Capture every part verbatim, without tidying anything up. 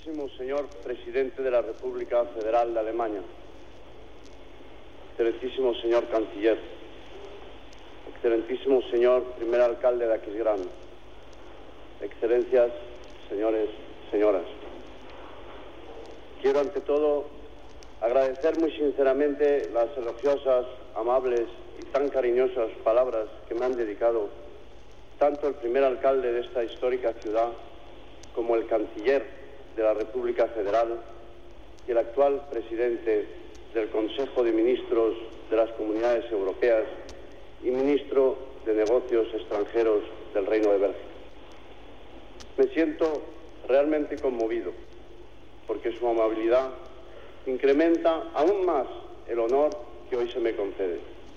Excelentísimo señor Presidente de la República Federal de Alemania, Excelentísimo señor Canciller, Excelentísimo señor Primer Alcalde de Aquisgrán, Excelencias, señores, señoras. Quiero ante todo agradecer muy sinceramente las elogiosas, amables y tan cariñosas palabras que me han dedicado tanto el primer alcalde de esta histórica ciudad como el canciller de la República Federal y el actual presidente del Consejo de Ministros de las Comunidades Europeas y ministro de Negocios Extranjeros del Reino de Bélgica. Me siento realmente conmovido porque su amabilidad incrementa aún más el honor que hoy se me concede.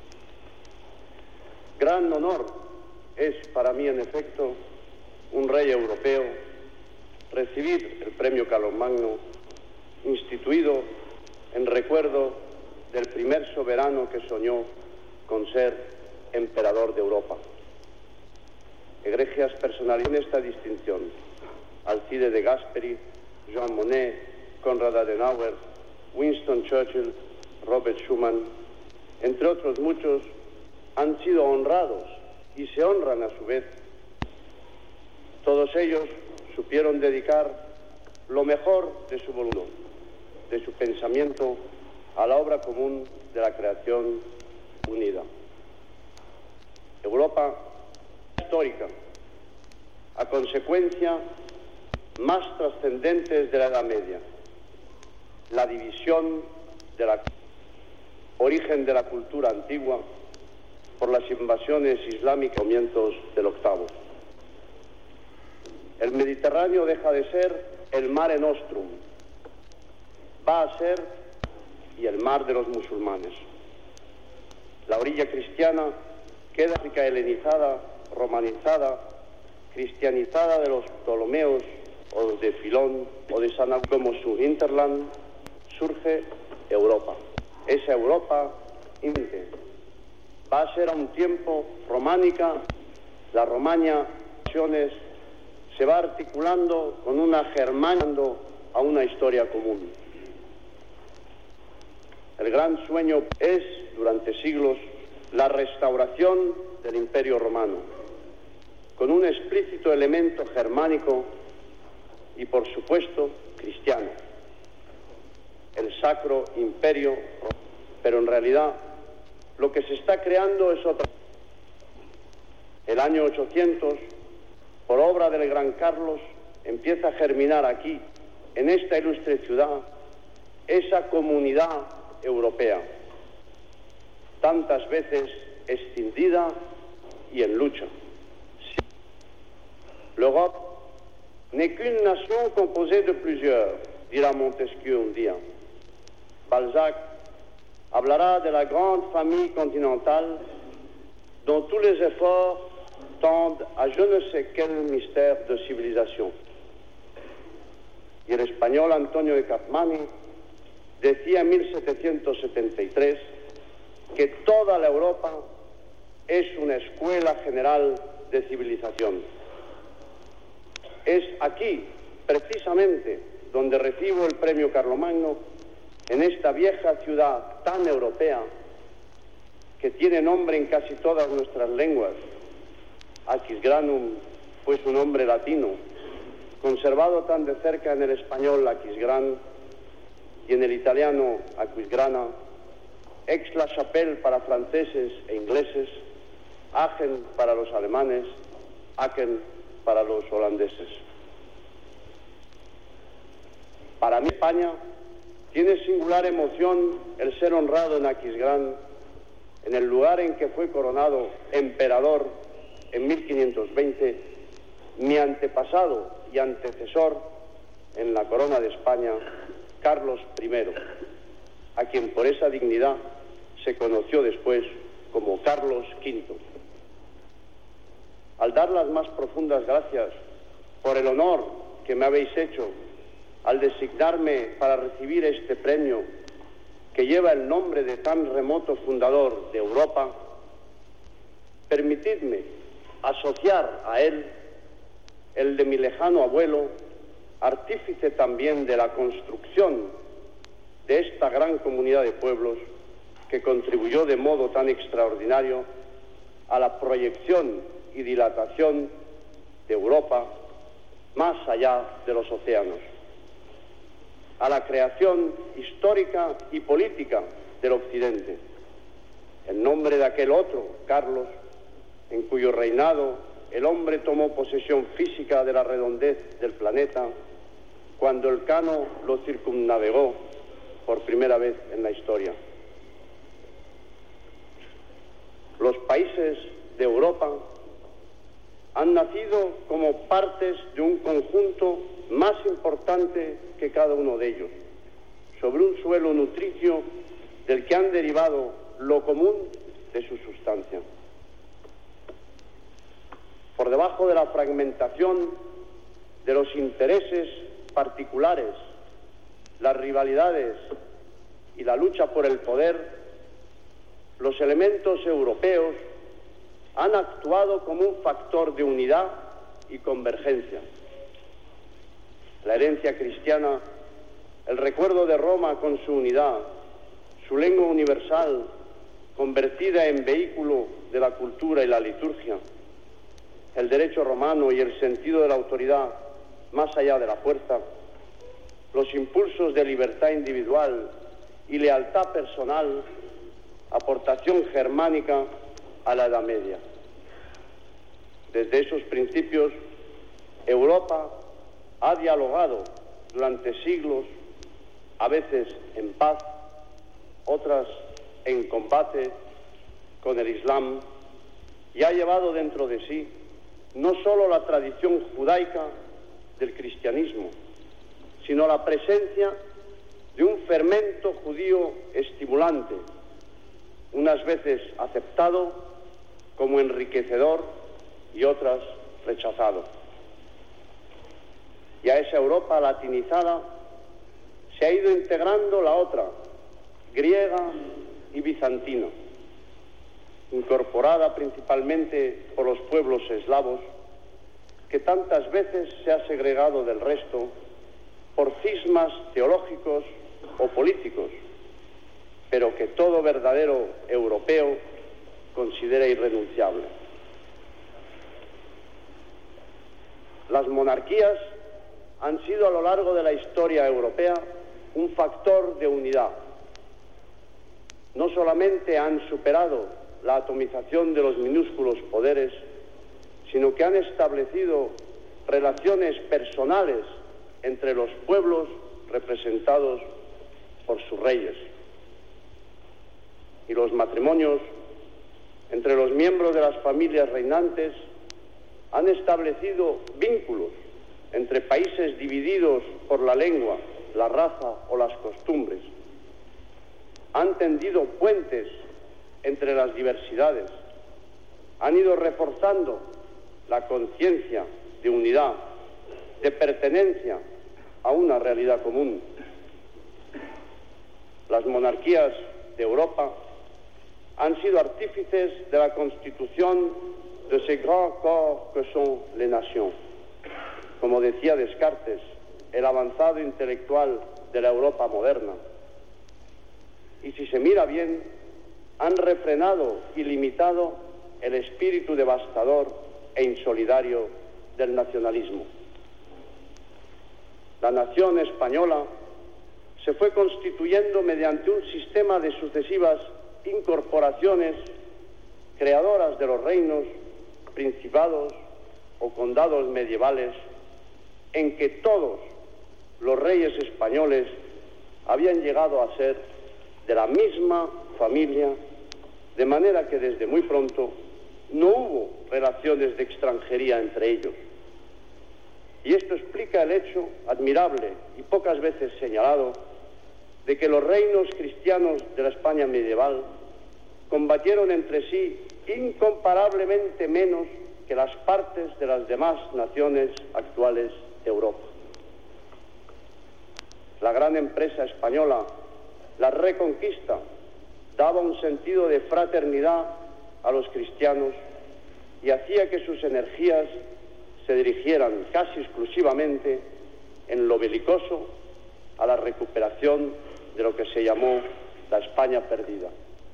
Gran honor es para mí, en efecto, un rey europeo, recibir el premio Carlomagno, instituido en recuerdo del primer soberano que soñó con ser emperador de Europa. Egregias personalidades en esta distinción: Alcide de Gasperi, Jean Monnet, Konrad Adenauer, Winston Churchill, Robert Schuman, entre otros muchos, han sido honrados y se honran a su vez. Todos ellos supieron dedicar lo mejor de su voluntad, de su pensamiento, a la obra común de la creación unida. Europa histórica, a consecuencia más trascendentes de la Edad Media, la división de la origen de la cultura antigua por las invasiones islámicas comienzos del octavo. El Mediterráneo deja de ser el Mare Nostrum, va a ser y el mar de los musulmanes. La orilla cristiana queda África helenizada, romanizada, cristianizada de los Ptolomeos o de Filón o de San Agustín. Como su hinterland surge Europa. Esa Europa va a ser a un tiempo románica. La Romaña se va articulando con una germania a una historia común. El gran sueño es, durante siglos, la restauración del Imperio Romano, con un explícito elemento germánico y, por supuesto, cristiano. El Sacro Imperio, pero en realidad lo que se está creando es otra. El año ochocientos, por obra del gran Carlos, empieza a germinar aquí, en esta ilustre ciudad, esa comunidad europea, tantas veces escindida y en lucha. L'Europe n'est qu'une nation composée de plusieurs, dirá Montesquieu un día. Balzac hablará de la grande famille continentale dont tous les efforts tendent a je ne sais quel mystère de civilisation. Y el español Antonio de Capmany decía en mil setecientos setenta y tres que toda la Europa es una escuela general de civilización. Es aquí, precisamente, donde recibo el premio Carlomagno, en esta vieja ciudad tan europea, que tiene nombre en casi todas nuestras lenguas. Aquisgranum fue su nombre latino, conservado tan de cerca en el español Aquisgrán y en el italiano Aquisgrana, Aix-la-Chapelle para franceses e ingleses, Aachen para los alemanes, Aachen para los holandeses. Para mí, España tiene singular emoción el ser honrado en Aquisgrán, en el lugar en que fue coronado emperador en mil quinientos veinte, mi antepasado y antecesor en la corona de España, Carlos primero, a quien por esa dignidad se conoció después como Carlos quinto. Al dar las más profundas gracias por el honor que me habéis hecho al designarme para recibir este premio que lleva el nombre de tan remoto fundador de Europa, permitidme asociar a él el de mi lejano abuelo, artífice también de la construcción de esta gran comunidad de pueblos que contribuyó de modo tan extraordinario a la proyección y dilatación de Europa más allá de los océanos, a la creación histórica y política del Occidente, en nombre de aquel otro, Carlos, en cuyo reinado el hombre tomó posesión física de la redondez del planeta cuando Elcano lo circumnavegó por primera vez en la historia. Los países de Europa han nacido como partes de un conjunto más importante que cada uno de ellos, sobre un suelo nutricio del que han derivado lo común de su sustancia. Por debajo de la fragmentación de los intereses particulares, las rivalidades y la lucha por el poder, los elementos europeos han actuado como un factor de unidad y convergencia. La herencia cristiana, el recuerdo de Roma con su unidad, su lengua universal, convertida en vehículo de la cultura y la liturgia, el derecho romano y el sentido de la autoridad más allá de la fuerza, los impulsos de libertad individual y lealtad personal, aportación germánica a la Edad Media. Desde esos principios, Europa ha dialogado durante siglos, a veces en paz, otras en combate con el Islam, y ha llevado dentro de sí no solo la tradición judaica del cristianismo, sino la presencia de un fermento judío estimulante, unas veces aceptado como enriquecedor y otras rechazado. Y a esa Europa latinizada se ha ido integrando la otra, griega y bizantina, incorporada principalmente por los pueblos eslavos, que tantas veces se ha segregado del resto por cismas teológicos o políticos, pero que todo verdadero europeo considera irrenunciable. Las monarquías han sido a lo largo de la historia europea un factor de unidad. No solamente han superado la atomización de los minúsculos poderes, sino que han establecido relaciones personales entre los pueblos representados por sus reyes. Y los matrimonios entre los miembros de las familias reinantes han establecido vínculos entre países divididos por la lengua, la raza o las costumbres. Han tendido puentes entre las diversidades, han ido reforzando la conciencia de unidad, de pertenencia a una realidad común. Las monarquías de Europa han sido artífices de la constitución de ces grands corps que sont les nations. Como decía Descartes, el avanzado intelectual de la Europa moderna. Y si se mira bien, han refrenado y limitado el espíritu devastador e insolidario del nacionalismo. La nación española se fue constituyendo mediante un sistema de sucesivas incorporaciones creadoras de los reinos, principados o condados medievales, en que todos los reyes españoles habían llegado a ser de la misma familia, de manera que desde muy pronto no hubo relaciones de extranjería entre ellos. Y esto explica el hecho admirable y pocas veces señalado de que los reinos cristianos de la España medieval combatieron entre sí incomparablemente menos que las partes de las demás naciones actuales de Europa. La gran empresa española, la Reconquista, daba un sentido de fraternidad a los cristianos y hacía que sus energías se dirigieran casi exclusivamente en lo belicoso a la recuperación de lo que se llamó la España perdida.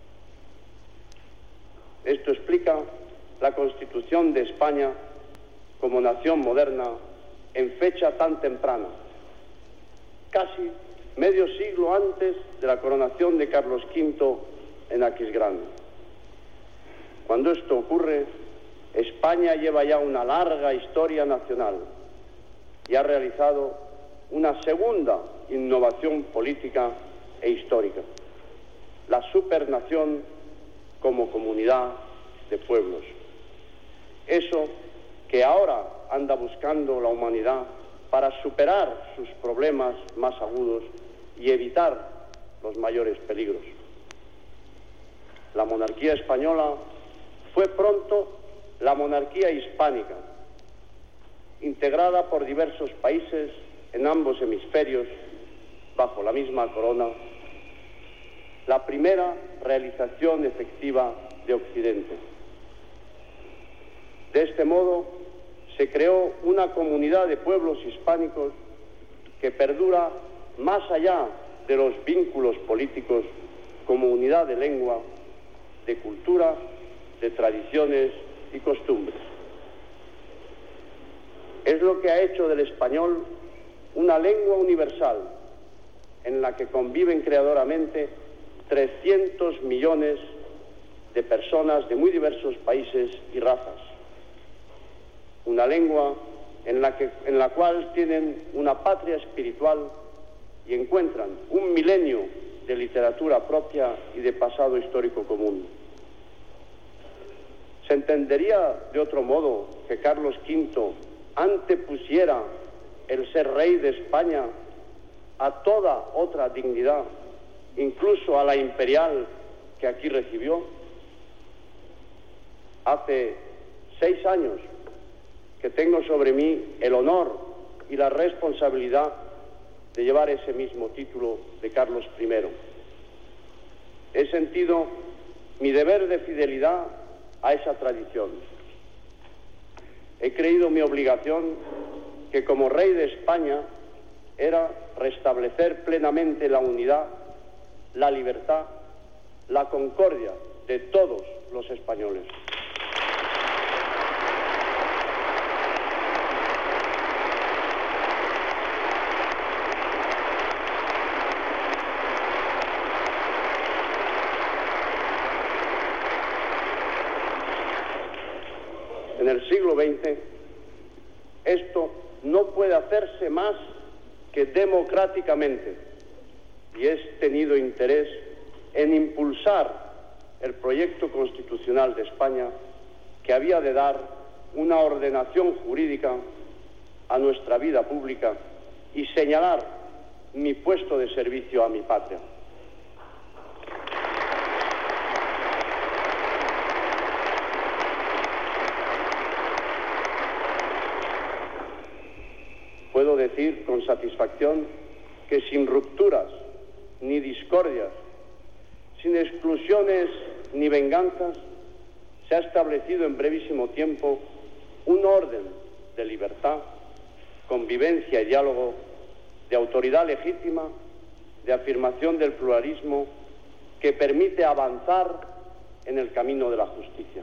Esto explica la constitución de España como nación moderna en fecha tan temprana, casi medio siglo antes de la coronación de Carlos quinto en Aquisgrán. Cuando esto ocurre, España lleva ya una larga historia nacional y ha realizado una segunda innovación política e histórica, la supernación como comunidad de pueblos. Eso que ahora anda buscando la humanidad para superar sus problemas más agudos y evitar los mayores peligros. La monarquía española fue pronto la monarquía hispánica, integrada por diversos países en ambos hemisferios bajo la misma corona, la primera realización efectiva de Occidente. De este modo, se creó una comunidad de pueblos hispánicos que perdura más allá de los vínculos políticos como unidad de lengua, de cultura, de tradiciones y costumbres. Es lo que ha hecho del español una lengua universal en la que conviven creadoramente trescientos millones de personas de muy diversos países y razas. Una lengua en la, que, en la cual tienen una patria espiritual y encuentran un milenio de literatura propia y de pasado histórico común. ¿Se entendería de otro modo que Carlos quinto antepusiera el ser rey de España a toda otra dignidad, incluso a la imperial que aquí recibió? Hace seis años que tengo sobre mí el honor y la responsabilidad de llevar ese mismo título de Carlos primero. He sentido mi deber de fidelidad a esa tradición. He creído mi obligación que como rey de España era restablecer plenamente la unidad, la libertad, la concordia de todos los españoles. En el siglo veinte, esto no puede hacerse más que democráticamente, y he tenido interés en impulsar el proyecto constitucional de España que había de dar una ordenación jurídica a nuestra vida pública y señalar mi puesto de servicio a mi patria. Puedo decir con satisfacción que sin rupturas ni discordias, sin exclusiones ni venganzas, se ha establecido en brevísimo tiempo un orden de libertad, convivencia y diálogo, de autoridad legítima, de afirmación del pluralismo, que permite avanzar en el camino de la justicia.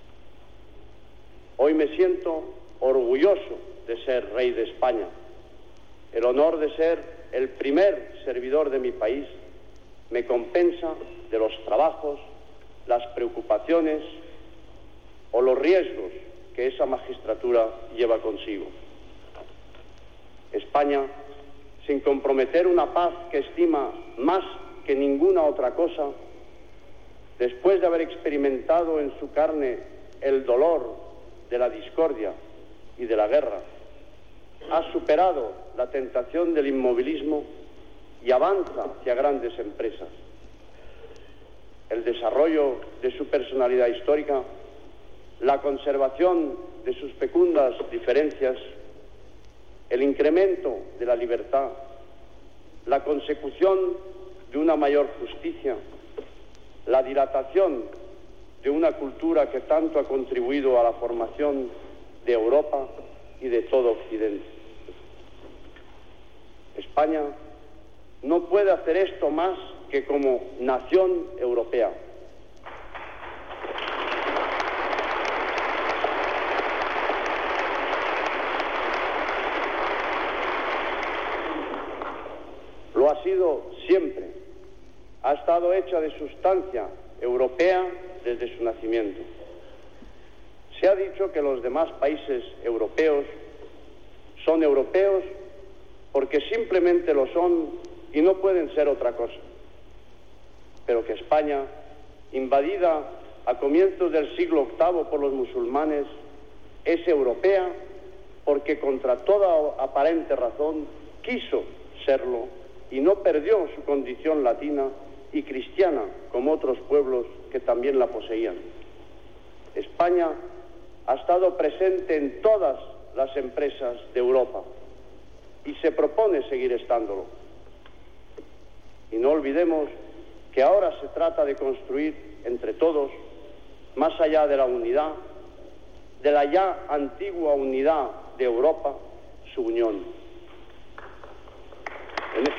Hoy me siento orgulloso de ser rey de España. El honor de ser el primer servidor de mi país me compensa de los trabajos, las preocupaciones o los riesgos que esa magistratura lleva consigo. España, sin comprometer una paz que estima más que ninguna otra cosa, después de haber experimentado en su carne el dolor de la discordia y de la guerra, ha superado la tentación del inmovilismo y avanza hacia grandes empresas. El desarrollo de su personalidad histórica, la conservación de sus fecundas diferencias, el incremento de la libertad, la consecución de una mayor justicia, la dilatación de una cultura que tanto ha contribuido a la formación de Europa y de todo Occidente. España no puede hacer esto más que como nación europea. Lo ha sido siempre. Ha estado hecha de sustancia europea desde su nacimiento. Se ha dicho que los demás países europeos son europeos porque simplemente lo son y no pueden ser otra cosa. Pero que España, invadida a comienzos del siglo octavo por los musulmanes, es europea porque contra toda aparente razón quiso serlo y no perdió su condición latina y cristiana como otros pueblos que también la poseían. España ha estado presente en todas las empresas de Europa y se propone seguir estándolo. Y no olvidemos que ahora se trata de construir entre todos, más allá de la unidad, de la ya antigua unidad de Europa, su unión. En este...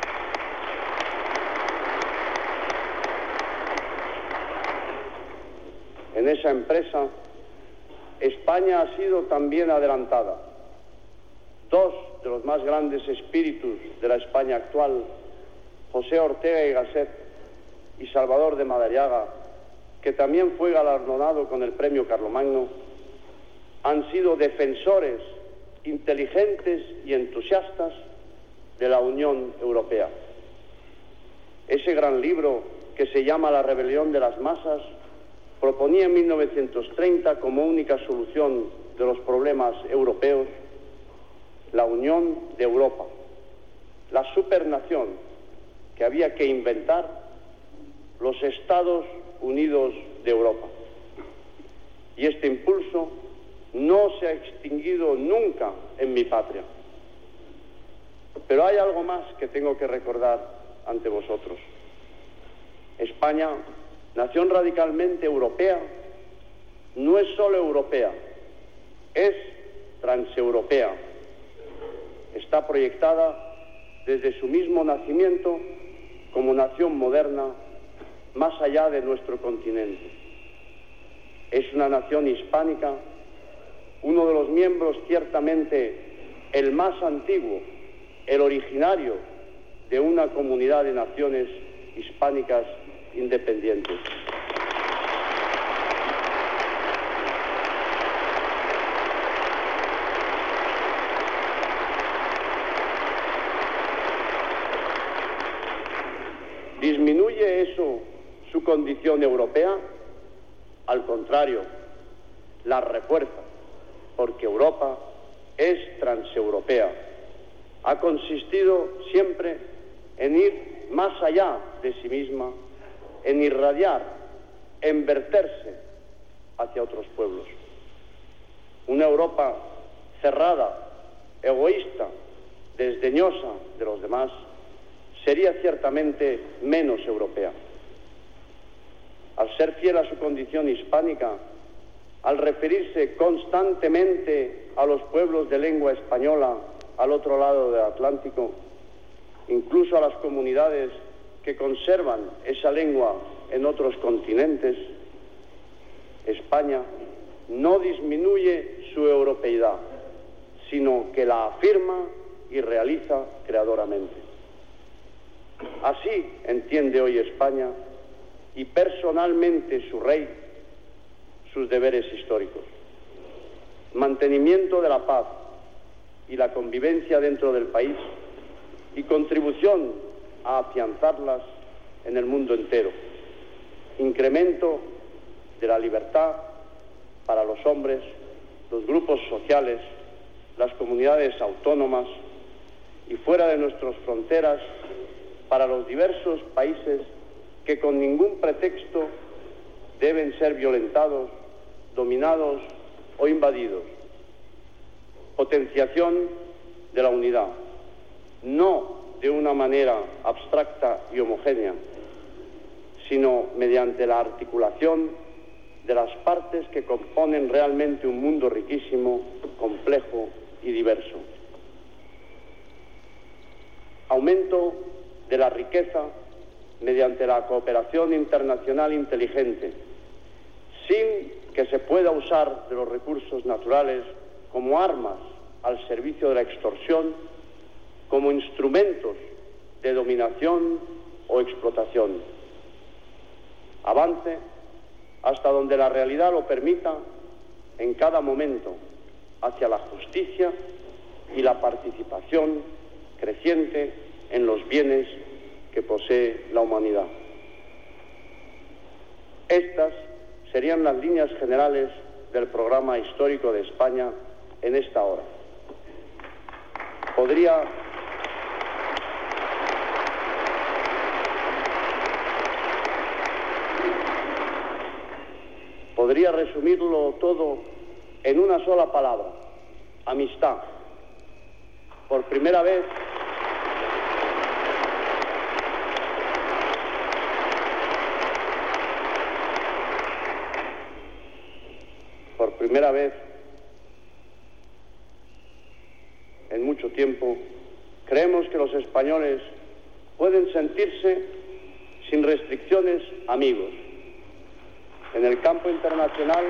En esa empresa, España ha sido también adelantada. Dos de los más grandes espíritus de la España actual, José Ortega y Gasset y Salvador de Madariaga, que también fue galardonado con el premio Carlomagno, han sido defensores inteligentes y entusiastas de la Unión Europea. Ese gran libro que se llama La rebelión de las masas proponía en mil novecientos treinta como única solución de los problemas europeos la unión de Europa, la supernación que había que inventar, los Estados Unidos de Europa. Y este impulso no se ha extinguido nunca en mi patria. Pero hay algo más que tengo que recordar ante vosotros. España, nación radicalmente europea, no es solo europea, es transeuropea. Está proyectada desde su mismo nacimiento como nación moderna más allá de nuestro continente. Es una nación hispánica, uno de los miembros ciertamente el más antiguo, el originario de una comunidad de naciones hispánicas independientes. ¿Disminuye eso su condición europea? Al contrario, la refuerza, porque Europa es transeuropea. Ha consistido siempre en ir más allá de sí misma, en irradiar, en verterse hacia otros pueblos. Una Europa cerrada, egoísta, desdeñosa de los demás, sería ciertamente menos europea. Al ser fiel a su condición hispánica, al referirse constantemente a los pueblos de lengua española al otro lado del Atlántico, incluso a las comunidades que conservan esa lengua en otros continentes, España no disminuye su europeidad, sino que la afirma y realiza creadoramente. Así entiende hoy España y personalmente su rey sus deberes históricos. Mantenimiento de la paz y la convivencia dentro del país y contribución a afianzarlas en el mundo entero. Incremento de la libertad para los hombres, los grupos sociales, las comunidades autónomas y fuera de nuestras fronteras para los diversos países que con ningún pretexto deben ser violentados, dominados o invadidos. Potenciación de la unidad, no de una manera abstracta y homogénea, sino mediante la articulación de las partes que componen realmente un mundo riquísimo, complejo y diverso. aumento de la riqueza mediante la cooperación internacional inteligente, sin que se pueda usar de los recursos naturales como armas al servicio de la extorsión, como instrumentos de dominación o explotación. Avance hasta donde la realidad lo permita en cada momento hacia la justicia y la participación creciente en los bienes que posee la humanidad. Estas serían las líneas generales del programa histórico de España en esta hora. Podría podría resumirlo todo en una sola palabra: amistad. Por primera vez por primera vez en mucho tiempo creemos que los españoles pueden sentirse sin restricciones amigos. En el campo internacional,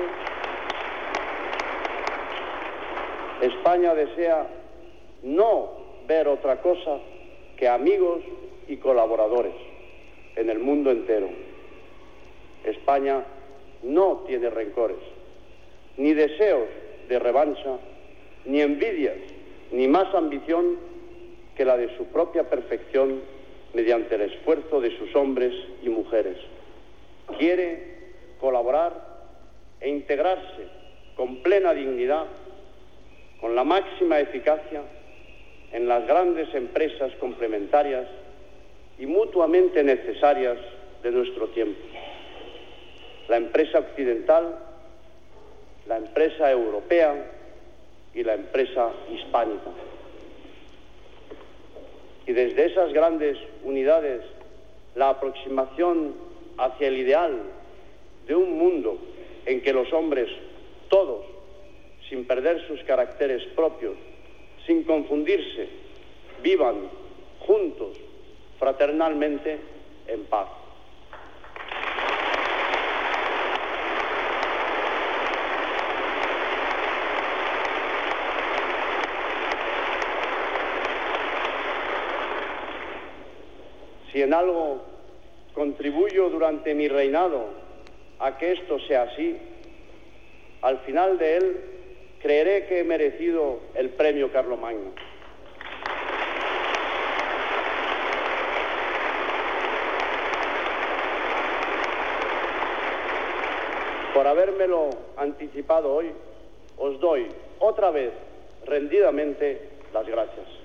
España desea no ver otra cosa que amigos y colaboradores en el mundo entero. España no tiene rencores, ni deseos de revancha, ni envidias, ni más ambición que la de su propia perfección mediante el esfuerzo de sus hombres y mujeres. Quiere colaborar e integrarse con plena dignidad, con la máxima eficacia, en las grandes empresas complementarias y mutuamente necesarias de nuestro tiempo. La empresa occidental, la empresa europea y la empresa hispánica. Y desde esas grandes unidades, la aproximación hacia el ideal de un mundo en que los hombres, todos, sin perder sus caracteres propios, sin confundirse, vivan juntos, fraternalmente, en paz. Si en algo contribuyo durante mi reinado a que esto sea así, al final de él creeré que he merecido el premio Carlomagno. Por habérmelo anticipado hoy, os doy otra vez rendidamente las gracias.